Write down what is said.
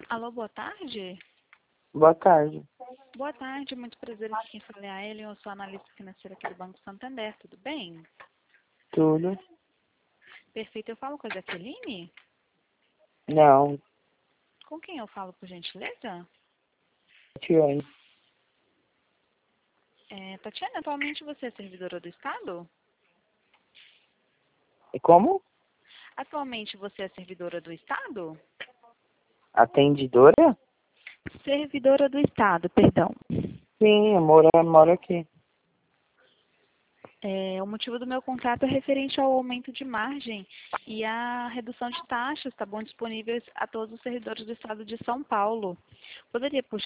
Alô, boa tarde? Boa tarde. Boa tarde, muito prazer aqui. Quem fala é a Ellen, eu sou analista financeira aqui do Banco Santander, tudo bem? Tudo? Perfeito, eu falo com a Jaqueline? Não. Com quem eu falo, por gentileza? Tiane. Tatiana, atualmente você é servidora do Estado? E como? Atualmente você é servidora do Estado? Atendidora? Servidora do Estado, perdão. Sim, eu moro aqui. O motivo do meu contrato é referente ao aumento de margem e a redução de taxas, tá bom, disponíveis a todos os servidores do Estado de São Paulo. Poderia, por